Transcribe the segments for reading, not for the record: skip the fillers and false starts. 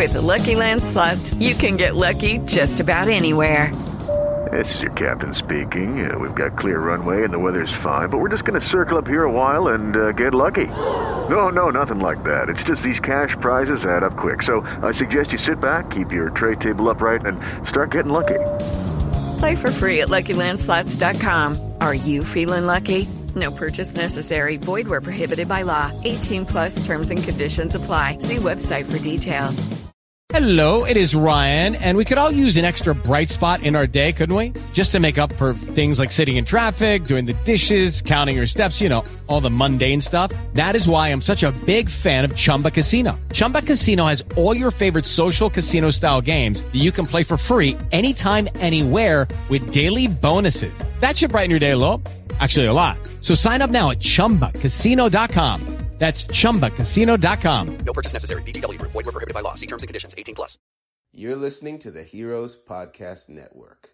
With the Lucky Land Slots, you can get lucky just about anywhere. This is your captain speaking. We've got clear runway and the weather's fine, but we're just going to circle up here a while and get lucky. No, nothing like that. It's just these cash prizes add up quick. So I suggest you sit back, keep your tray table upright, and start getting lucky. Play for free at LuckyLandSlots.com. Are you feeling lucky? No purchase necessary. Void where prohibited by law. 18+ terms and conditions apply. See website for details. Hello, it is Ryan, and we could all use an extra bright spot in our day, couldn't we? Just to make up for things like sitting in traffic, doing the dishes, counting your steps, all the mundane stuff. That is why I'm such a big fan of Chumba Casino. Chumba Casino has all your favorite social casino-style games that you can play for free anytime, anywhere with daily bonuses. That should brighten your day a little. Actually, a lot. So sign up now at ChumbaCasino.com. That's ChumbaCasino.com. No purchase necessary. VGW Group. Void where prohibited by law. See terms and conditions. 18+. You're listening to the Heroes Podcast Network.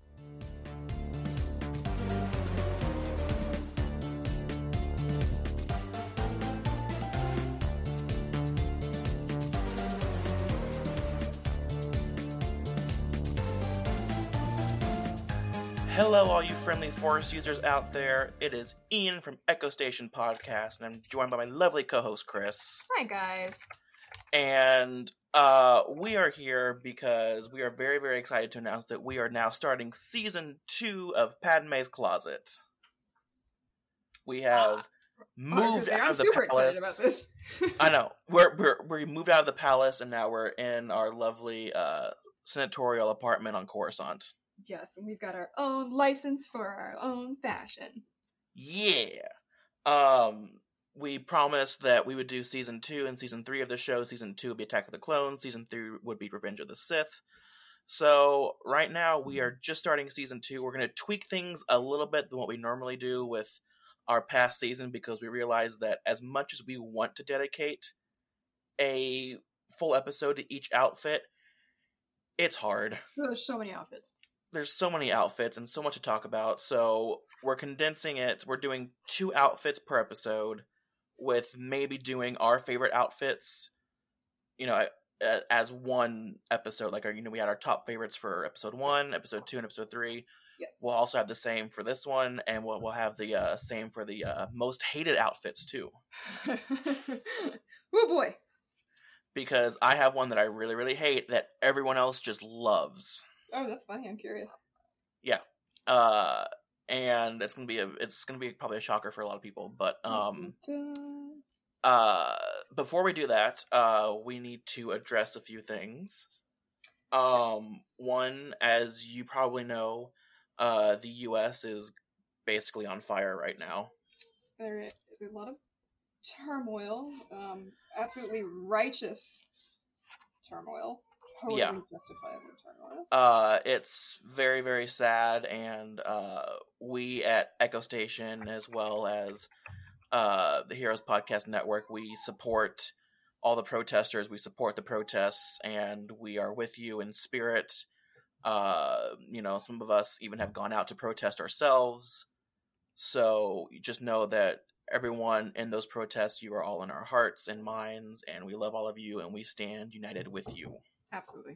Hello, all you friendly Force users out there. It is Ian from Echo Station Podcast, and I'm joined by my lovely co-host, Chris. Hi, guys. And we are here because we are very, very excited to announce that we are now starting Season 2 of Padme's Closet. We have moved out of the palace. About this. I know. We moved out of the palace, and now we're in our lovely senatorial apartment on Coruscant. Yes, and we've got our own license for our own fashion. Yeah. We promised that we would do Season 2 and Season 3 of the show. Season 2 would be Attack of the Clones. Season 3 would be Revenge of the Sith. So, right now, we are just starting Season 2. We're going to tweak things a little bit than what we normally do with our past season, because we realize that as much as we want to dedicate a full episode to each outfit, it's hard. There's so many outfits. There's so many outfits and so much to talk about, so we're condensing it. We're doing 2 outfits per episode, with maybe doing our favorite outfits, as one episode. Like, we had our top favorites for episode 1, episode 2, and episode 3. Yeah. We'll also have the same for this one, and we'll have the same for the most hated outfits, too. Oh, boy. Because I have one that I really, really hate that everyone else just loves. Oh, that's funny. I'm curious. Yeah. And it's gonna be probably a shocker for a lot of people. But before we do that, we need to address a few things. One, as you probably know, the U.S. is basically on fire right now. There is a lot of turmoil. Absolutely righteous turmoil. Totally justifiable turmoil. It's very, very sad, and we at Echo Station, as well as the Heroes Podcast Network, we support all the protesters. We support the protests, and we are with you in spirit. Some of us even have gone out to protest ourselves. So you just know that everyone in those protests, you are all in our hearts and minds, and we love all of you, and we stand united with you. Absolutely.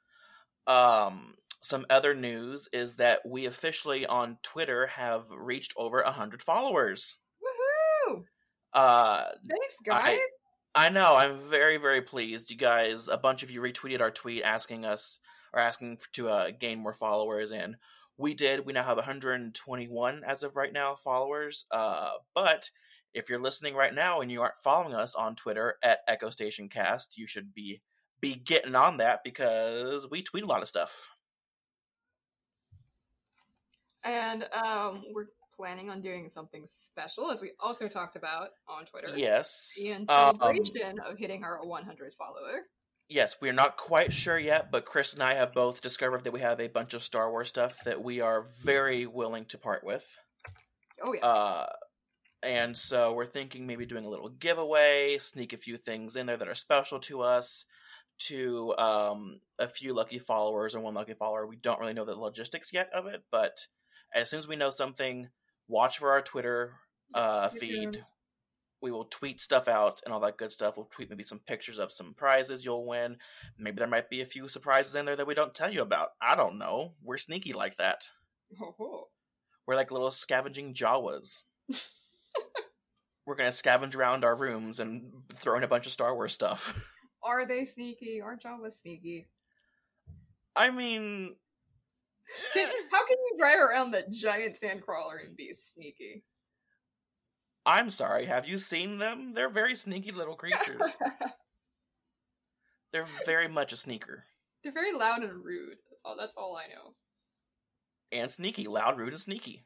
Some other news is that we officially on Twitter have reached over 100 followers. Woohoo! Thanks, guys. I know. I'm very, very pleased. You guys, a bunch of you retweeted our tweet asking to gain more followers, and we did. We now have 121 as of right now followers. But if you're listening right now and you aren't following us on Twitter at Echo Station Cast, you should be getting on that, because we tweet a lot of stuff. And we're planning on doing something special, as we also talked about on Twitter. Yes. In celebration of hitting our 100th follower. Yes, we're not quite sure yet, but Chris and I have both discovered that we have a bunch of Star Wars stuff that we are very willing to part with. Oh, yeah. And so we're thinking maybe doing a little giveaway, sneak a few things in there that are special to us, to a few lucky followers or one lucky follower. We don't really know the logistics yet of it, but as soon as we know something, watch for our Twitter feed. we will tweet stuff out and all that good stuff. We'll tweet maybe some pictures of some prizes you'll win. Maybe there might be a few surprises in there that we don't tell you about. I don't know. We're sneaky like that. Oh. We're like little scavenging Jawas. We're going to scavenge around our rooms and throw in a bunch of Star Wars stuff. Are they sneaky? Are Jawas sneaky? I mean... How can you drive around that giant sandcrawler and be sneaky? I'm sorry, have you seen them? They're very sneaky little creatures. They're very much a sneaker. They're very loud and rude. That's all I know. And sneaky. Loud, rude, and sneaky.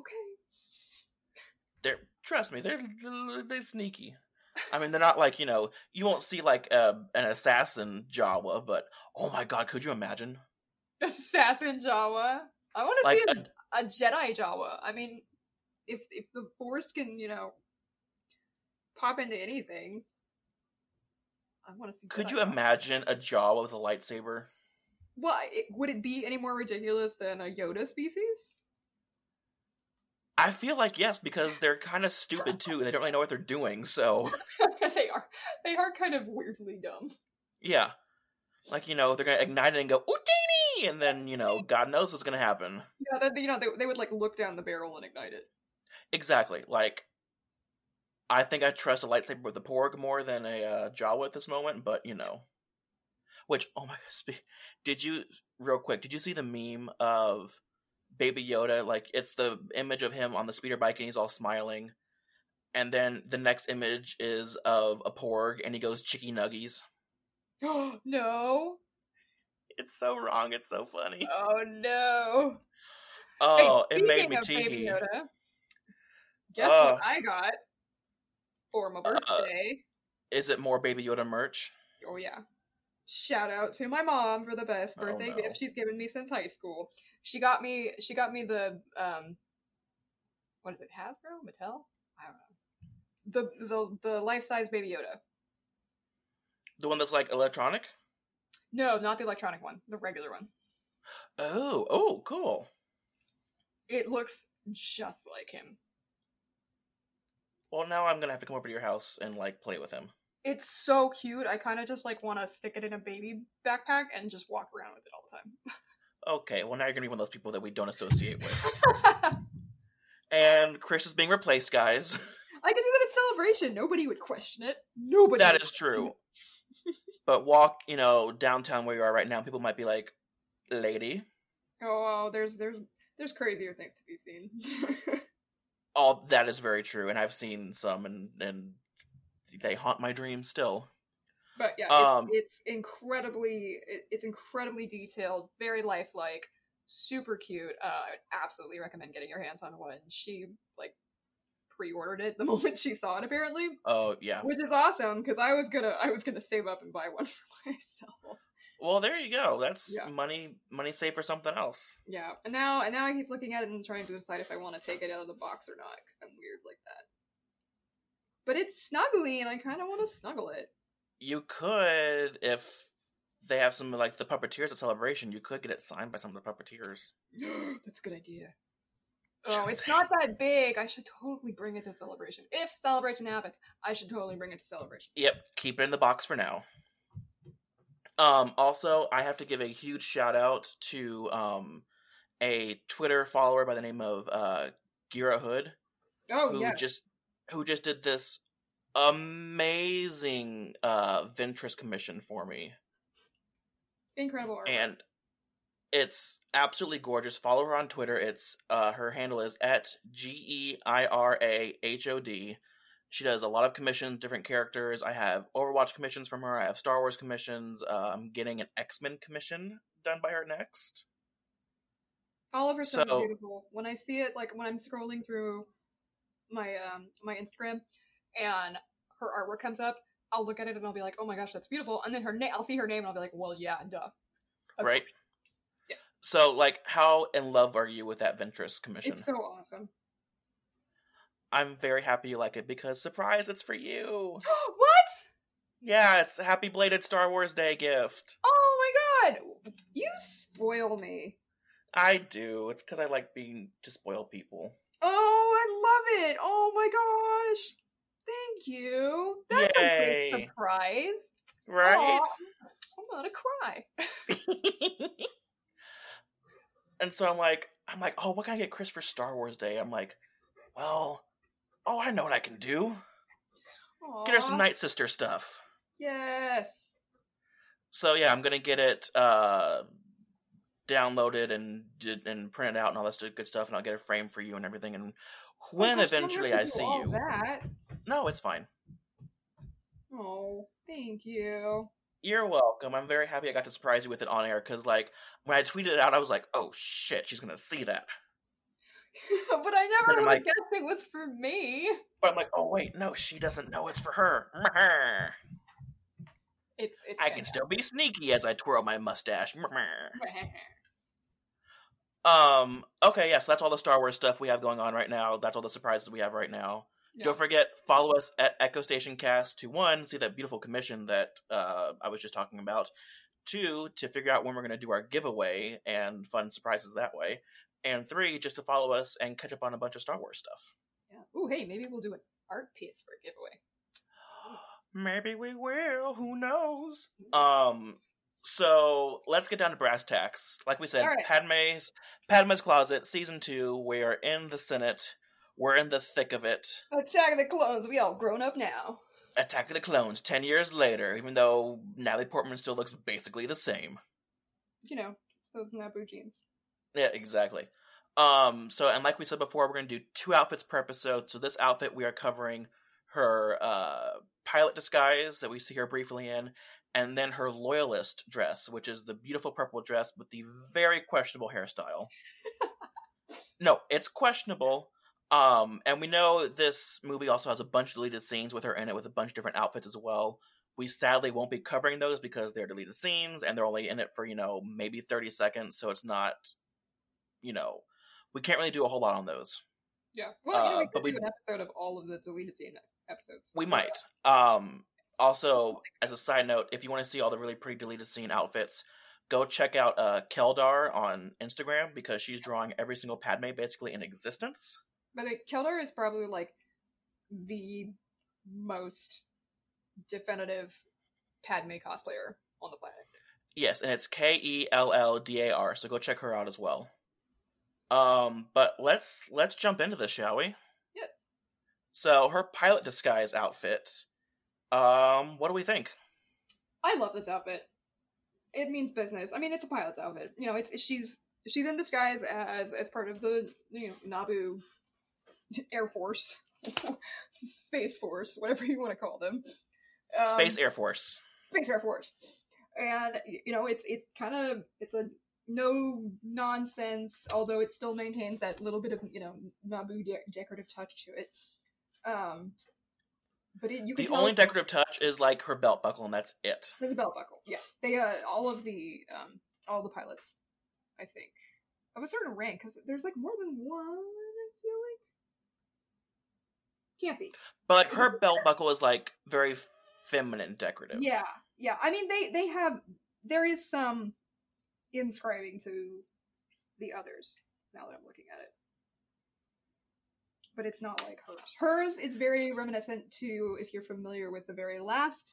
Okay. Trust me, they're sneaky. I mean, they're not like, you won't see like an assassin Jawa, but oh my god, could you imagine? Assassin Jawa? I want to Like see a Jedi Jawa. I mean, if the Force can, pop into anything, I want to see. Could Jedi you Jawa. imagine a Jawa with a lightsaber? Well, would it be any more ridiculous than a Yoda species? I feel like yes, because they're kind of stupid too, and they don't really know what they're doing, so... They are kind of weirdly dumb. Yeah. Like, they're gonna ignite it and go, Utini! And then, God knows what's gonna happen. Yeah, they would, like, look down the barrel and ignite it. Exactly. Like, I think I trust a lightsaber with a Porg more than a Jawa at this moment, but, Which, oh my god, did you see the meme of Baby Yoda? Like, it's the image of him on the speeder bike and he's all smiling. And then the next image is of a Porg and he goes, Chicky Nuggies. Oh, no. It's so wrong, it's so funny. Oh, no. Oh, hey, it made me Baby teehee. Yoda, guess what I got for my birthday? Is it more Baby Yoda merch? Oh, yeah. Shout out to my mom for the best birthday no. gift she's given me since high school. She got me the what is it, Hasbro? Mattel? I don't know. The life-size Baby Yoda. The one that's like electronic? No, not the electronic one. The regular one. Oh, cool. It looks just like him. Well, now I'm gonna have to come over to your house and like play with him. It's so cute. I kind of just like want to stick it in a baby backpack and just walk around with it all the time. Okay, well now you're gonna be one of those people that we don't associate with. And Chris is being replaced, guys. I can do that at Celebration. Nobody would question it. Nobody. That is true. But walk, downtown where you are right now, people might be like, "Lady." Oh, there's crazier things to be seen. Oh, that is very true, and I've seen some, and they haunt my dreams still. But yeah, it's incredibly detailed, very lifelike, super cute. I'd absolutely recommend getting your hands on one. She pre-ordered it the moment she saw it, apparently. Oh yeah, which is awesome because I was gonna save up and buy one for myself. Well, there you go. That's money saved for something else. Yeah, and now I keep looking at it and trying to decide if I want to take it out of the box or not because I'm weird like that. But it's snuggly, and I kind of want to snuggle it. You could, if they have some like the puppeteers at Celebration, you could get it signed by some of the puppeteers. That's a good idea. Oh, it's not that big. I should totally bring it to Celebration. If Celebration happens, I should totally bring it to Celebration. Yep, keep it in the box for now. Also, I have to give a huge shout out to a Twitter follower by the name of Gira Hood. Oh, who just did this amazing Ventress commission for me. Incredible art. And it's absolutely gorgeous. Follow her on Twitter. It's her handle is @GEIRAHOD. She does a lot of commissions, different characters. I have Overwatch commissions from her. I have Star Wars commissions. I'm getting an X-Men commission done by her next. All of her stuff is beautiful. When I see it, like when I'm scrolling through my my Instagram and her artwork comes up, I'll look at it and I'll be like, "Oh my gosh, that's beautiful!" And then I'll see her name and I'll be like, "Well, yeah, duh." Right. Yeah. So, like, how in love are you with that Ventress commission? It's so awesome. I'm very happy you like it because, surprise, it's for you. What? Yeah, it's a happy belated Star Wars Day gift. Oh my god! You spoil me. I do. It's because I like to spoil people. Oh, I love it! Oh my gosh! thank you. That's a great surprise. Right? Aww, I'm gonna cry. And so I'm like, oh, what can I get Chris for Star Wars Day? I'm like, well, I know what I can do. Aww. Get her some Night Sister stuff. Yes. So yeah, I'm gonna get it downloaded and printed out and all that good stuff, and I'll get a frame for you and everything. And when eventually I see you, that. No, it's fine. Oh, thank you. You're welcome. I'm very happy I got to surprise you with it on air, because, like, when I tweeted it out, I was like, oh, shit, she's gonna see that. But I never would have guessed it was for me. But I'm like, oh, wait, no, she doesn't know it's for her. I can still be sneaky as I twirl my mustache. Okay, yeah, so that's all the Star Wars stuff we have going on right now. That's all the surprises we have right now. Yeah. Don't forget, follow us at Echo Station Cast to 1, see that beautiful commission that I was just talking about. 2, to figure out when we're going to do our giveaway and fun surprises that way. And 3, just to follow us and catch up on a bunch of Star Wars stuff. Yeah. Ooh, hey, maybe we'll do an art piece for a giveaway. Maybe we will. Who knows? So let's get down to brass tacks. Like we said, right. Padme's Closet, Season 2. We are in the Senate. We're in the thick of it. Attack of the Clones. We all grown up now. Attack of the Clones, 10 years later, even though Natalie Portman still looks basically the same. You know, those Naboo jeans. Yeah, exactly. And like we said before, we're going to do 2 outfits per episode. So this outfit, we are covering her pilot disguise that we see her briefly in, and then her loyalist dress, which is the beautiful purple dress with the very questionable hairstyle. No, it's questionable. And we know this movie also has a bunch of deleted scenes with her in it, with a bunch of different outfits as well. We sadly won't be covering those because they're deleted scenes, and they're only in it for, maybe 30 seconds, so it's not, we can't really do a whole lot on those. Yeah. Well, we could do an episode of all of the deleted scene episodes. We might. Also, as a side note, if you want to see all the really pretty deleted scene outfits, go check out Keldar on Instagram, because she's drawing every single Padme basically in existence. But Keldar is probably, like, the most definitive Padme cosplayer on the planet. Yes, and it's Kelldar, so go check her out as well. But let's jump into this, shall we? Yeah. So, her pilot disguise outfit, what do we think? I love this outfit. It means business. I mean, it's a pilot's outfit. She's in disguise as part of the, Naboo Air Force, Space Force, whatever you want to call them. Space Air Force. Space Air Force. And, it's a no nonsense, although it still maintains that little bit of, Naboo decorative touch to it. But the only decorative touch is, like, her belt buckle, and that's it. There's a belt buckle, yeah. They, all the pilots, I think, of a certain rank, because there's, like, more than one, I feel like. Can't be. But, like, her belt buckle is, like, very feminine decorative. Yeah. I mean, there is some inscribing to the others, now that I'm looking at it. But it's not like hers. Hers is very reminiscent to, if you're familiar with the very last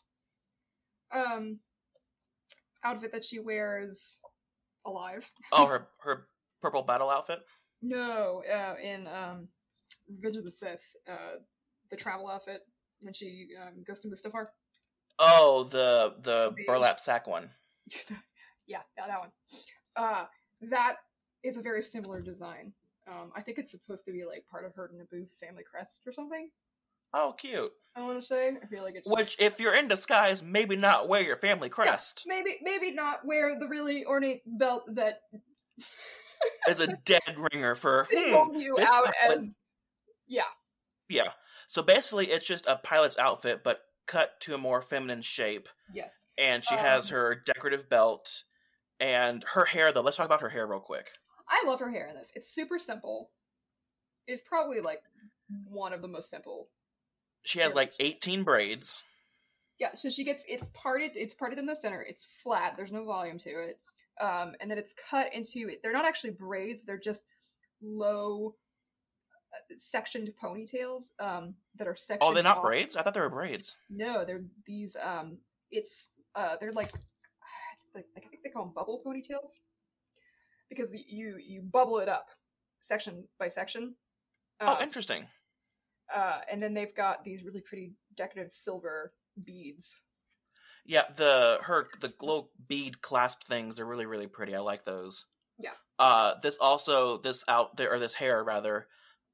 outfit that she wears alive. Oh, her purple battle outfit? No, in Revenge of the Sith, the travel outfit when she goes to Mustafar. Oh, the burlap sack one. Yeah, that one. That is a very similar design. I think it's supposed to be like part of her Naboo family crest or something. Oh, cute. I want to say. I feel like it's which, if you're in disguise, maybe not wear your family crest. Yeah, maybe not wear the really ornate belt that is a dead ringer for you out pilot. As yeah. So basically, it's just a pilot's outfit, but cut to a more feminine shape. Yes. And she has her decorative belt and her hair. Though, let's talk about her hair real quick. I love her hair in this. It's super simple. It's probably, like, one of the most simple. She has, like, 18 braids. Yeah, so it's parted in the center. It's flat. There's no volume to it. And then it's cut into, they're not actually braids. They're just low, sectioned ponytails that are sectioned. Oh, they're not braids? I thought they were braids. No, they're these. They're like I think they call them bubble ponytails because you bubble it up section by section. Oh, interesting. And then they've got these really pretty decorative silver beads. Yeah, the glow bead clasp things are really, really pretty. I like those. Yeah. This hair rather,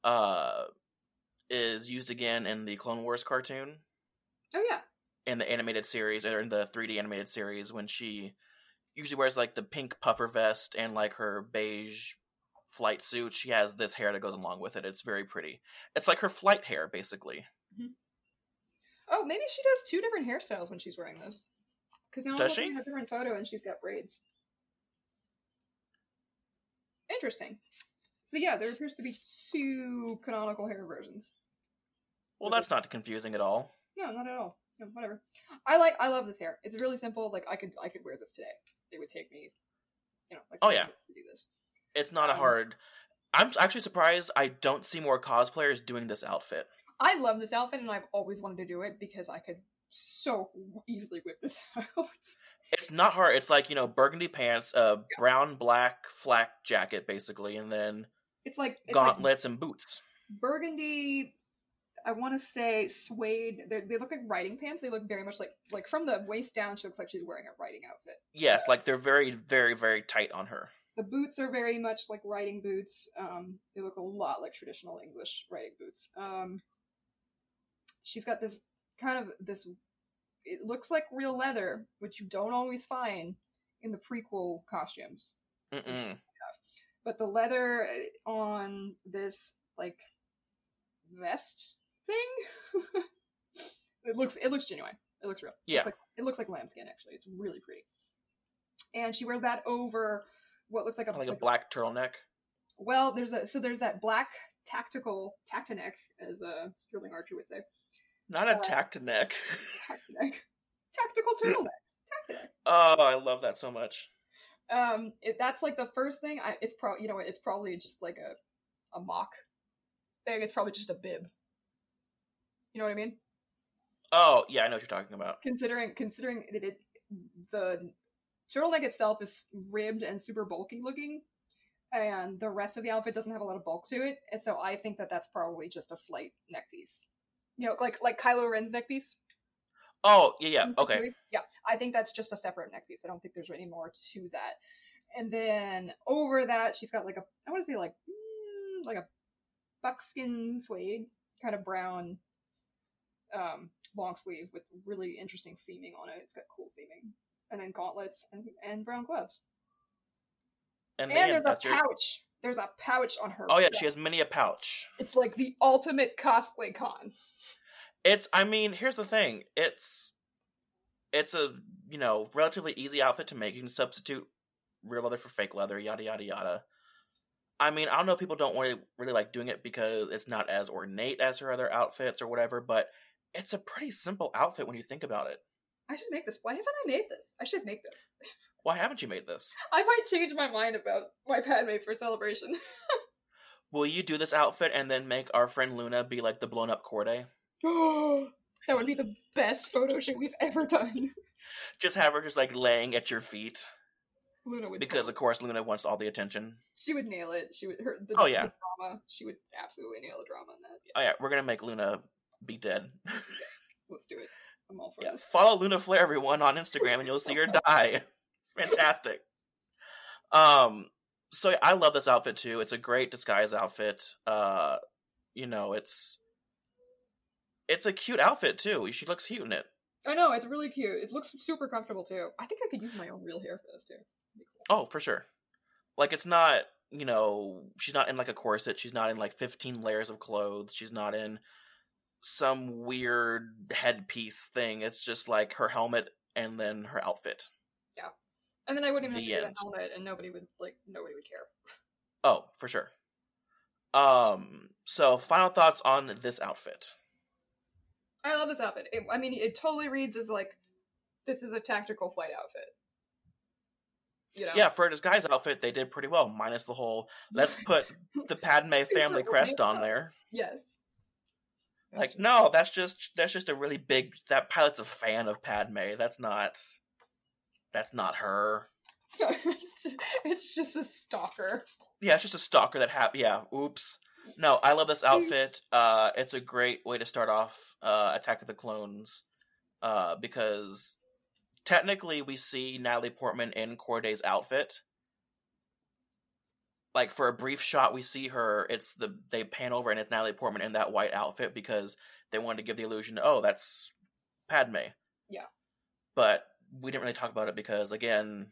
is used again in the Clone Wars cartoon. Oh yeah. In the animated series, or in the 3D animated series, when she usually wears like the pink puffer vest and like her beige flight suit, she has this hair that goes along with it. It's very pretty. It's like her flight hair, basically. Mm-hmm. Oh, maybe she does 2 different hairstyles when she's wearing those. Because now does I'm she? looking at a different photo and she's got braids. Interesting. So yeah, there appears to be 2 canonical hair versions. Well, that's not confusing at all. No, not at all. No, whatever. I love this hair. It's really simple. Like I could wear this today. It would take me, like oh yeah, to do this. It's not a hard. I'm actually surprised I don't see more cosplayers doing this outfit. I love this outfit, and I've always wanted to do it because I could so easily whip this out. It's not hard. It's like, burgundy pants, brown, black, flak jacket, basically, and then it's gauntlets and boots. Burgundy, I want to say suede. They look like riding pants. They look very much like from the waist down, she looks like she's wearing a riding outfit. Yes, like they're very, very, very tight on her. The boots are very much like riding boots. They look a lot like traditional English riding boots. She's got this it looks like real leather, which you don't always find in the prequel costumes. Mm-mm. But the leather on this, like, vest thing, it looks genuine. It looks real. Yeah. It looks like lambskin, actually. It's really pretty. And she wears that over what looks like a black turtleneck. Well, there's that black tactineck, as Sterling Archer would say. Not a tactineck. Tactical turtleneck. Tactineck. Oh, I love that so much. That's like the first thing. It's probably just like a mock thing. It's probably just a bib. You know what I mean? Oh yeah, I know what you're talking about. Considering the turtleneck itself is ribbed and super bulky looking, and the rest of the outfit doesn't have a lot of bulk to it, and so I think that's probably just a flight neck piece. Like Kylo Ren's neck piece. Oh, yeah, okay. Yeah, I think that's just a separate neck piece. I don't think there's any more to that. And then over that, she's got I want to say like a buckskin suede, kind of brown, long sleeve with really interesting seaming on it. It's got cool seaming. And then gauntlets and brown gloves. And there's a pouch. There's a pouch on her. Oh yeah, she has many a pouch. It's like the ultimate cosplay con. Here's the thing. It's a, relatively easy outfit to make. You can substitute real leather for fake leather, yada, yada, yada. I don't know if people don't really like doing it because it's not as ornate as her other outfits or whatever, but it's a pretty simple outfit when you think about it. I should make this. Why haven't I made this? I should make this. Why haven't you made this? I might change my mind about my Padme for Celebration. Will you do this outfit and then make our friend Luna be like the blown up Corday? That would be the best photo shoot we've ever done. Just have her just like laying at your feet. Luna would, because of course Luna wants all the attention. She would nail it. She would the drama. She would absolutely nail the drama in that. Yeah. Oh yeah, we're gonna make Luna be dead. Yeah, let's do it. I'm all for this. Follow Luna Flair, everyone, on Instagram, and you'll see her die. It's fantastic. So yeah, I love this outfit too. It's a great disguise outfit. It's a cute outfit too. She looks cute in it. I know, it's really cute. It looks super comfortable too. I think I could use my own real hair for this too. Cool. Oh, for sure. Like, it's not, she's not in like a corset. She's not in like 15 layers of clothes. She's not in some weird headpiece thing. It's just like her helmet and then her outfit. Yeah. And then I wouldn't even have to do the helmet and nobody would care. Oh, for sure. So final thoughts on this outfit. I love this outfit. It totally reads as like, this is a tactical flight outfit. You know? Yeah, for a disguise outfit, they did pretty well, minus the whole, let's put the Padme family crest on there. Yes. Like, no, that's just a really big, that pilot's a fan of Padme. That's not her. It's just a stalker. Yeah, it's just a stalker that oops. No, I love this outfit. It's a great way to start off Attack of the Clones, because technically we see Natalie Portman in Corday's outfit. Like, for a brief shot, we see her, they pan over and it's Natalie Portman in that white outfit because they wanted to give the illusion, oh, that's Padme. Yeah. But we didn't really talk about it because, again,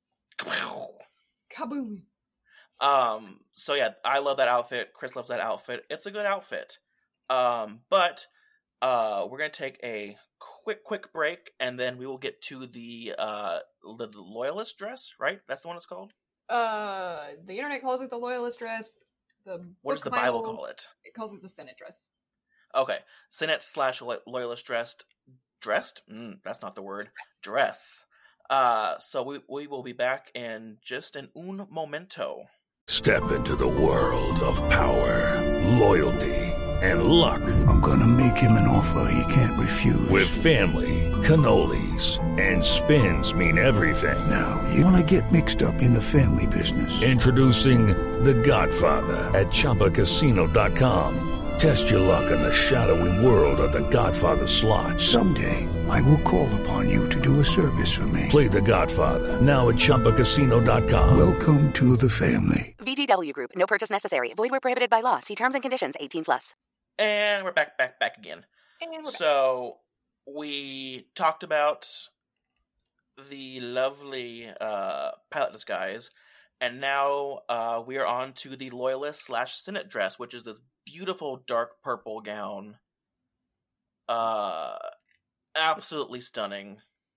kaboom. So yeah, I love that outfit. Chris loves that outfit. It's a good outfit. But we're gonna take a quick break, and then we will get to the Loyalist dress, right? That's the one it's called? The internet calls it the Loyalist dress. What does the Bible call it? It calls it the Senate dress. Okay. Senate / Loyalist dressed? That's not the word. Dress. So we will be back in just un momento. Step into the world of power, loyalty, and luck. I'm gonna make him an offer he can't refuse. With family, cannolis, and spins mean everything. Now, you wanna get mixed up in the family business. Introducing The Godfather at ChumbaCasino.com. Test your luck in the shadowy world of The Godfather slot. Someday, I will call upon you to do a service for me. Play The Godfather, now at ChumbaCasino.com. Welcome to the family. VGW Group. No purchase necessary. Void where prohibited by law. See terms and conditions. 18+. And we're back again. So, we talked about the lovely pilot disguise, and now we are on to the Loyalist / Senate dress, which is this beautiful dark purple gown. Absolutely stunning.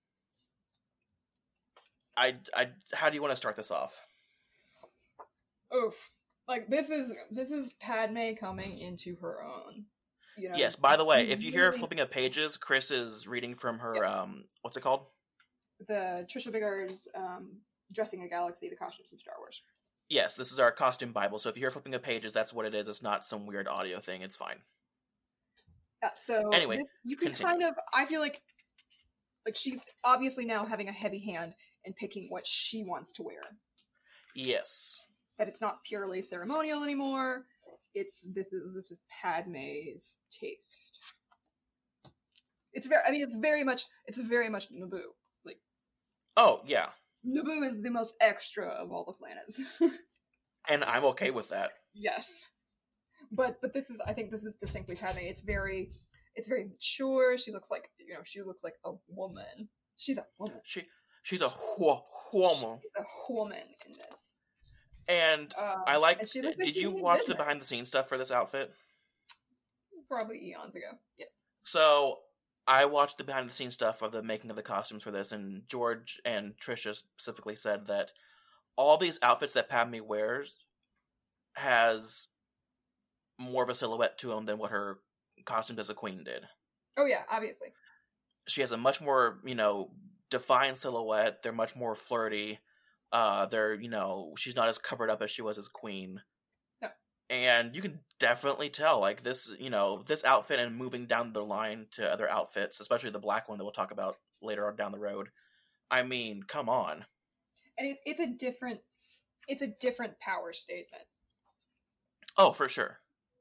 How do you want to start this off? Oof. Like, this is Padme coming into her own. You know? Yes, by the way, if you hear flipping of pages, Chris is reading from her, what's it called? The Trisha Biggar's Dressing a Galaxy, the costumes of Star Wars. Yes, this is our costume Bible, so if you hear flipping of pages, that's what it is. It's not some weird audio thing, it's fine. Yeah, so anyway, you can continue. kind of, I feel like she's obviously now having a heavy hand in picking what she wants to wear. Yes. That it's not purely ceremonial anymore. This is Padme's taste. It's very much Naboo. Like, oh yeah, Naboo is the most extra of all the planets. And I'm okay with that. Yes. But I think this is distinctly Padme. It's very mature. She looks like a woman. She's a woman. She's a woman. She's a woman in this. And I like. And did you watch the behind the scenes stuff for this outfit? Probably eons ago. Yeah. So I watched the behind the scenes stuff of the making of the costumes for this, and George and Trisha specifically said that all these outfits that Padme wears has more of a silhouette to them than what her costumes as a queen did. Oh yeah, obviously. She has a much more, defined silhouette. They're much more flirty. She's not as covered up as she was as queen. No. And you can definitely tell, like, this, this outfit and moving down the line to other outfits, especially the black one that we'll talk about later on down the road. I mean, come on. And it's a different power statement. Oh, for sure.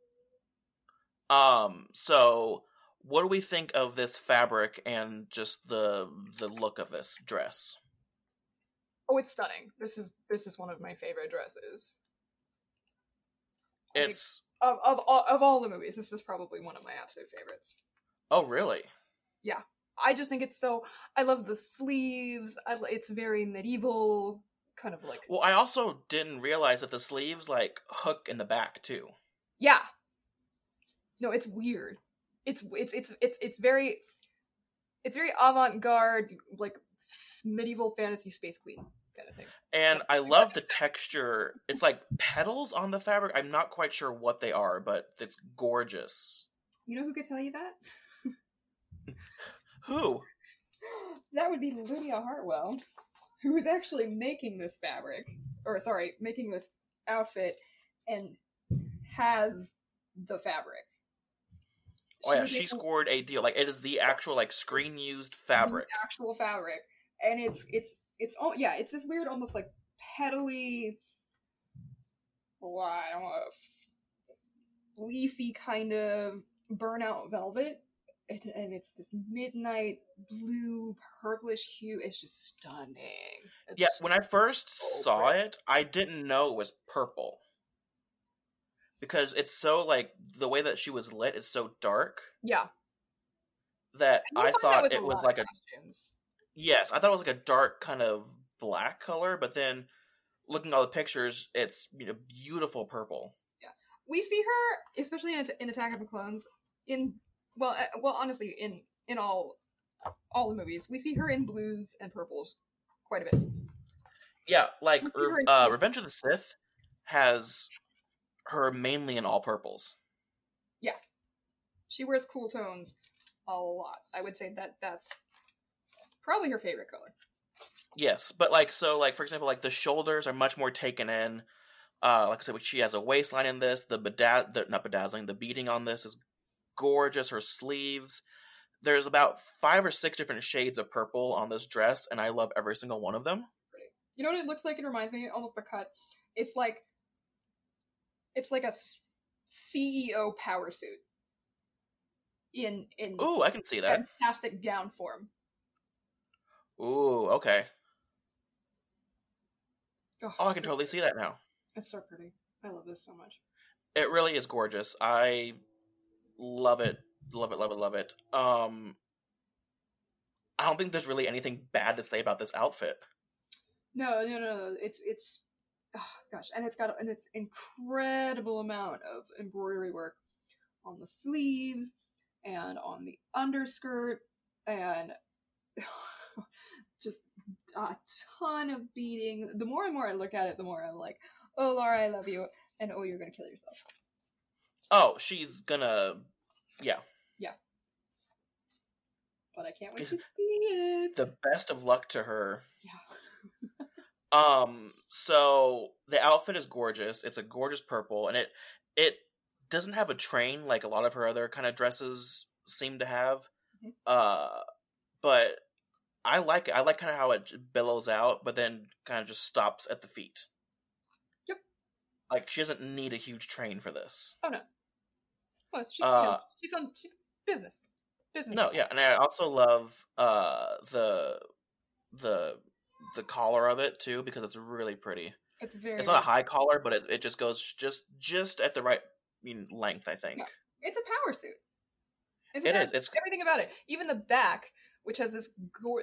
So what do we think of this fabric and just the look of this dress? Oh, it's stunning. This is one of my favorite dresses. It's of all the movies, this is probably one of my absolute favorites. Oh, really? Yeah. I just think it's so. I love the sleeves. It's very medieval, kind of like. Well, I also didn't realize that the sleeves hook in the back too. Yeah. No, it's weird. It's very avant-garde, like medieval fantasy space queen kind of thing. And I love the texture. It's like petals on the fabric. I'm not quite sure what they are, but it's gorgeous. You know who could tell you that? Who? That would be Lydia Hartwell, who is actually making this making this outfit and has the fabric. Oh yeah, she scored a deal. Like, it is the actual, like, screen-used fabric. The actual fabric. And it's this weird, almost like petally, leafy kind of burnout velvet. And it's this midnight blue, purplish hue. It's just stunning. When I first saw it, I didn't know it was purple. Because it's so, like, the way that she was lit is so dark. Yeah. That I thought it was like Yes, I thought it was like a dark kind of black color, but then looking at all the pictures, it's beautiful purple. Yeah. We see her, especially in Attack of the Clones, honestly, in all the movies, we see her in blues and purples quite a bit. Yeah, like Revenge of the Sith has her mainly in all purples. Yeah. She wears cool tones a lot. I would say that's probably her favorite color. Yes, but for example, like the shoulders are much more taken in. Like I said, she has a waistline in this. The beading on this is gorgeous. Her sleeves. There's about 5 or 6 different shades of purple on this dress, and I love every single one of them. You know what it looks like? It reminds me almost the cut. It's like a CEO power suit. In Ooh, I can see that. Fantastic gown form. Ooh, okay. Oh, I can totally see that now. It's so pretty. I love this so much. It really is gorgeous. I love it. Love it, love it, love it. I don't think there's really anything bad to say about this outfit. No. It's oh gosh, and it's got an incredible amount of embroidery work on the sleeves and on the underskirt, and just a ton of beading. The more and more I look at it, the more I'm like, oh, Laura, I love you, and oh, you're gonna kill yourself. Oh, she's gonna, yeah. Yeah. But I can't wait to see it. The best of luck to her. Yeah. So the outfit is gorgeous. It's a gorgeous purple, and it doesn't have a train like a lot of her other kind of dresses seem to have. Mm-hmm. But I like it. I like kind of how it billows out, but then kind of just stops at the feet. Yep. Like, she doesn't need a huge train for this. Oh no. Well, she's business. No, yeah, and I also love the collar of it too, because it's really pretty. It's not a high collar, but it just goes just at the right length, I think. Yeah. It's a power suit. It is. It's everything about it. Even the back, which has this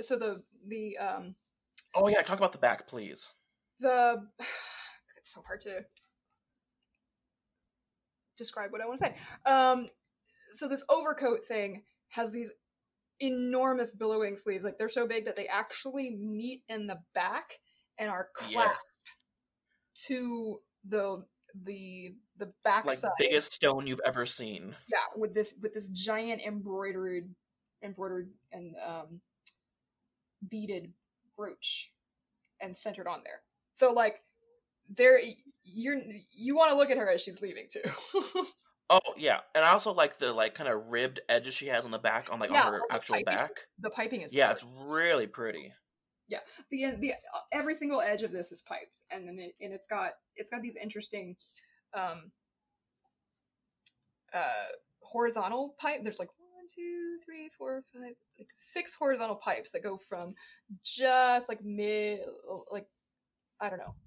Oh yeah, talk about the back, please. It's so hard to describe what I want to say. So this overcoat thing has these enormous billowing sleeves. Like, they're so big that they actually meet in the back and are clasped to the back like side. Biggest stone you've ever seen. Yeah, with this giant embroidered and beaded brooch and centered on there. So like, you want to look at her as she's leaving too. Oh yeah, and I also like the kind of ribbed edges she has on the back, on her actual back. The piping is gorgeous. It's really pretty. Yeah, the every single edge of this is piped, and then it's got these interesting horizontal pipe. There's like 1, 2, 3, 4, 5, like 6 horizontal pipes that go from just like mid, like, I don't know.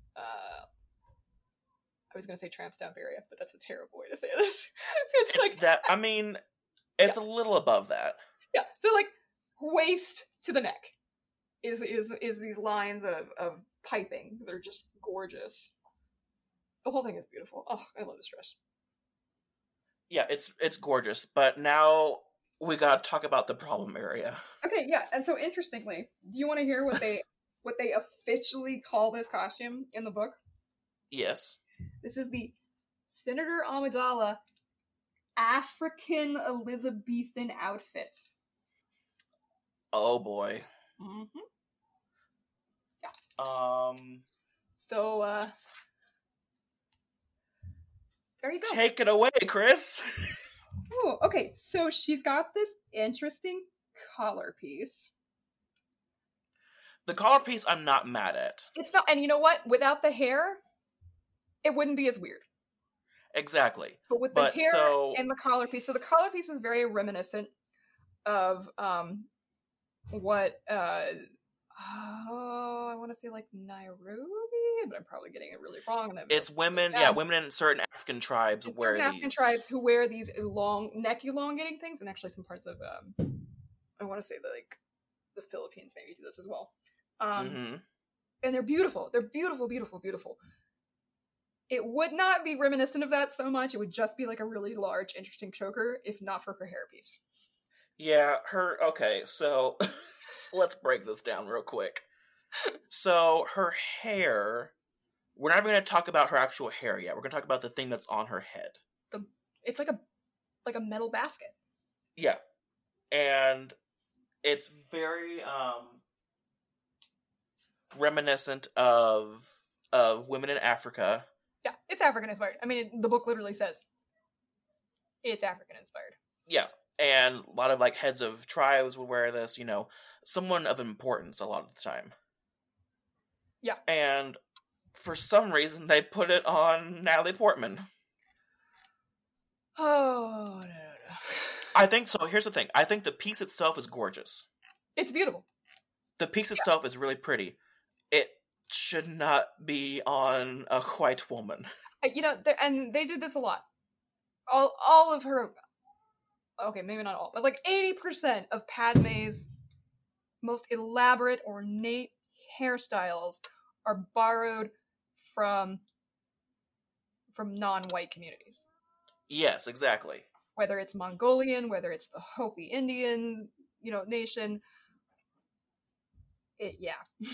I was gonna say tramp stamp area, but that's a terrible way to say this. It's like that. I mean, it's a little above that. Yeah. So like waist to the neck is these lines of piping. They're just gorgeous. The whole thing is beautiful. Oh, I love this dress. Yeah, it's gorgeous. But now we gotta talk about the problem area. Okay, yeah. And so interestingly, do you want to hear what they officially call this costume in the book? Yes. This is the Senator Amidala African Elizabethan outfit. Oh boy. Mm-hmm. Yeah. So, there you go. Take it away, Chris. Oh, okay. So she's got this interesting collar piece. The collar piece, I'm not mad at. It's not, and you know what? Without the hair, it wouldn't be as weird. Exactly. But with the hair and the collar piece, so the collar piece is very reminiscent of what I want to say like Nairobi, but I'm probably getting it really wrong. It's women, women in certain African tribes wear these. African tribes who wear these long neck elongating things, and actually some parts of I want to say the Philippines maybe do this as well. And they're beautiful. They're beautiful, beautiful, beautiful. It would not be reminiscent of that so much. It would just be like a really large, interesting choker, if not for her hairpiece. Yeah, okay, so let's break this down real quick. So her hair, we're not even going to talk about her actual hair yet. We're going to talk about the thing that's on her head. It's like a metal basket. Yeah. And it's very reminiscent of women in Africa. Yeah, it's African inspired. I mean, the book literally says it's African inspired. Yeah, and a lot of like heads of tribes would wear this, someone of importance a lot of the time. Yeah. And for some reason, they put it on Natalie Portman. Oh, no. I think so. Here's the thing. I think the piece itself is gorgeous. It's beautiful. The piece itself is really pretty. It should not be on a white woman. And they did this a lot. All of her, okay, maybe not all, but like 80% of Padme's most elaborate, ornate hairstyles are borrowed from non-white communities. Yes, exactly. Whether it's Mongolian, whether it's the Hopi Indian, nation. Yeah.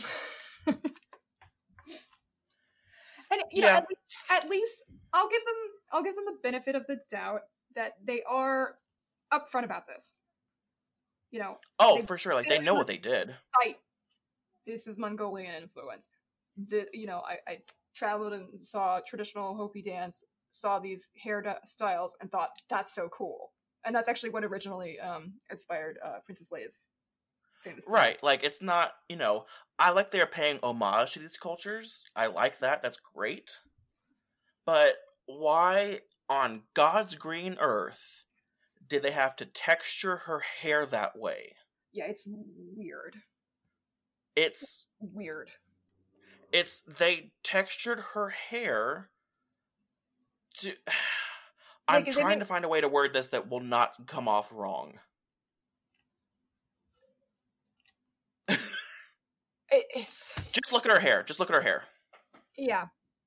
And at least I'll give them the benefit of the doubt that they are upfront about this. For sure. Like they know what they did. This is Mongolian influence. I traveled and saw traditional Hopi dance, saw these hairstyles, and thought that's so cool. And that's actually what originally inspired Princess Leia's famous. Right, like it's not, I like they're paying homage to these cultures. I like that. That's great. But why on God's green earth did they have to texture her hair that way? Yeah, it's weird. It's weird. They textured her hair to... I'm trying to find a way to word this that will not come off wrong. Just look at her hair. Just look at her hair. Yeah.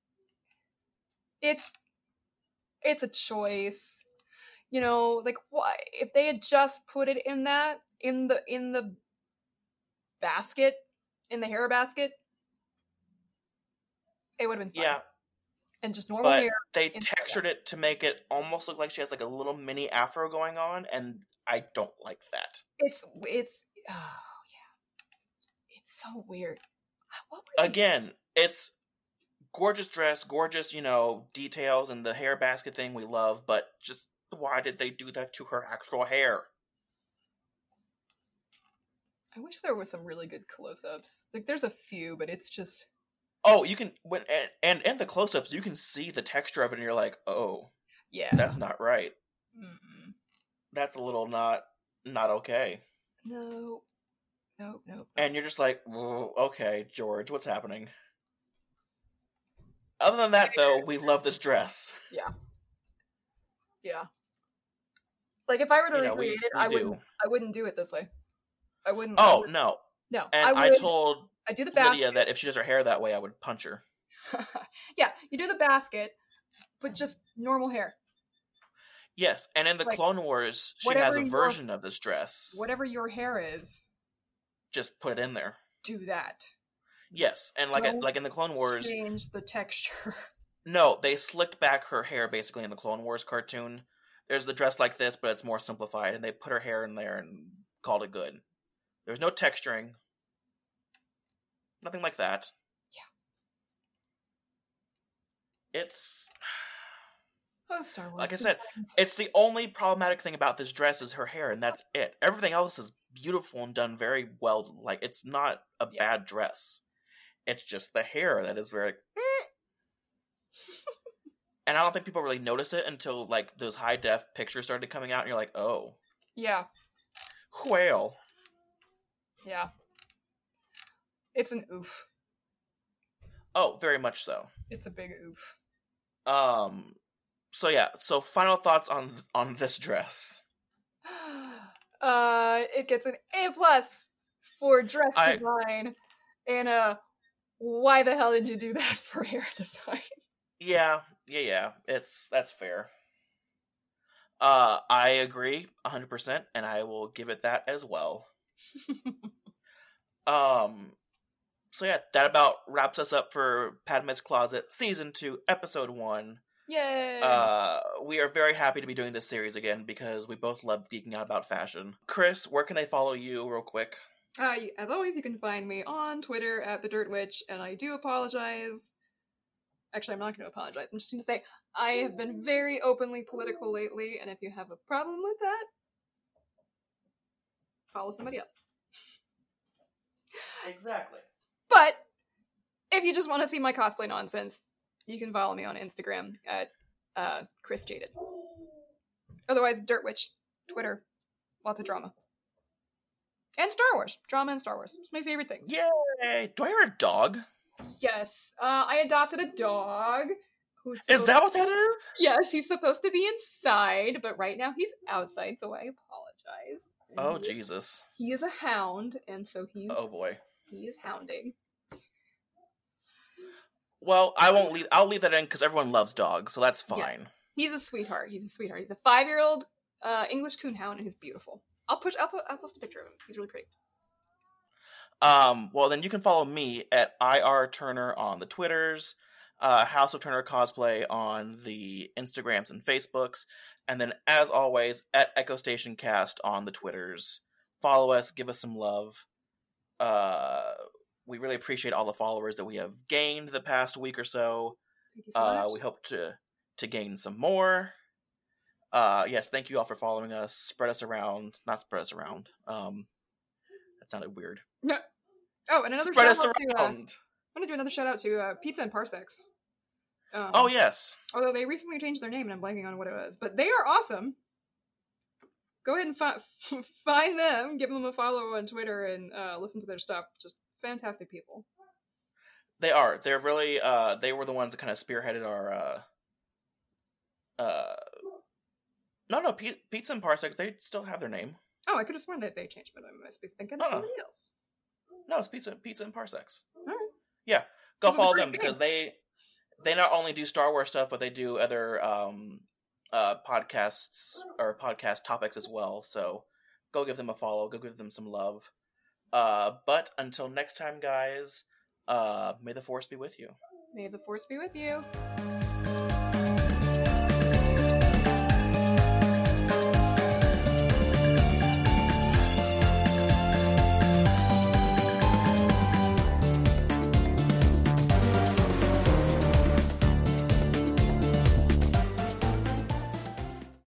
It's a choice. Like why if they had just put it in the basket, in the hair basket, it would have been fine. Yeah. And just normal hair. They textured it to make it almost look like she has like a little mini afro going on, and I don't like that. It's oh yeah. It's so weird. Again, it's gorgeous dress, gorgeous, details and the hair basket thing we love, but just why did they do that to her actual hair? I wish there were some really good close-ups. Like there's a few, but it's just you can and the close-ups you can see the texture of it and you're like, "Oh. Yeah. That's not right." Mm-mm. That's a little not okay. No. And you're just like, okay, George, what's happening? Other than that, though, we love this dress. Yeah. Yeah. Like, if I were to recreate it, I wouldn't do it this way. I wouldn't. Oh, no. No. And I told do the basket. Lydia that if she does her hair that way, I would punch her. Yeah, you do the basket, but just normal hair. Yes, and in the Clone Wars, she has a version of this dress. Whatever your hair is. Just put it in there. Do that. Yes, and like in the Clone Wars, change the texture. No, they slicked back her hair basically in the Clone Wars cartoon. There's the dress like this, but it's more simplified, and they put her hair in there and called it good. There's no texturing. Nothing like that. it's... Star Wars. Like I said, it's the only problematic thing about this dress is her hair, and that's it. Everything else is beautiful and done very well. Like, it's not a bad dress. It's just the hair that is very... And I don't think people really notice it until, like, those high-def pictures started coming out, and you're like, oh. Yeah. Whale. Yeah. It's an oof. Oh, very much so. It's a big oof. So yeah, so final thoughts on this dress. It gets an A+ for dress design, and why the hell did you do that for hair design? Yeah, that's fair. I agree 100%, and I will give it that as well. So yeah, that about wraps us up for Padme's Closet Season 2, Episode 1. Yay! We are very happy to be doing this series again because we both love geeking out about fashion. Chris, where can they follow you real quick? As always, you can find me on Twitter at @TheDirtWitch, and I do apologize. Actually, I'm not going to apologize. I'm just going to say I have been very openly political lately, and if you have a problem with that, follow somebody else. Exactly. But if you just want to see my cosplay nonsense, you can follow me on Instagram at Chris Jaded. Otherwise, Dirtwitch, Twitter, lots of drama. And Star Wars. Drama and Star Wars. It's my favorite things. Yay! Do I hear a dog? Yes. I adopted a dog. Is that what that is? Yes, he's supposed to be inside, but right now he's outside, so I apologize. Oh, Jesus. He is a hound, and so he's... Oh, boy. He is hounding. Well, I'll leave that in because everyone loves dogs, so that's fine. Yes. He's a sweetheart. He's a 5-year-old English coonhound, and he's beautiful. I'll post a picture of him. He's really pretty. Well, then you can follow me at IR Turner on the Twitters, House of Turner Cosplay on the Instagrams and Facebooks, and then, as always, at Echo Station Cast on the Twitters. Follow us, give us some love. We really appreciate all the followers that we have gained the past week or so. Thank you so much. We hope to gain some more. Yes, thank you all for following us. Spread us around. Not spread us around. That sounded weird. No. Oh, and another spread us shout out around. to, I want to do another shout out to Pizza and Parsecs. Oh, yes. Although they recently changed their name and I'm blanking on what it was. But they are awesome. Go ahead and find them, give them a follow on Twitter, and listen to their stuff. Just fantastic people. They are. They're really, they were the ones that kind of spearheaded our, No, Pizza and Parsecs, they still have their name. Oh, I could have sworn that they changed, but I must be thinking of somebody else. No, it's Pizza and Parsecs. Alright. Yeah, go follow them because they not only do Star Wars stuff, but they do other podcasts or podcast topics as well. So go give them a follow. Go give them some love. But until next time, guys, may the Force be with you. May the Force be with you.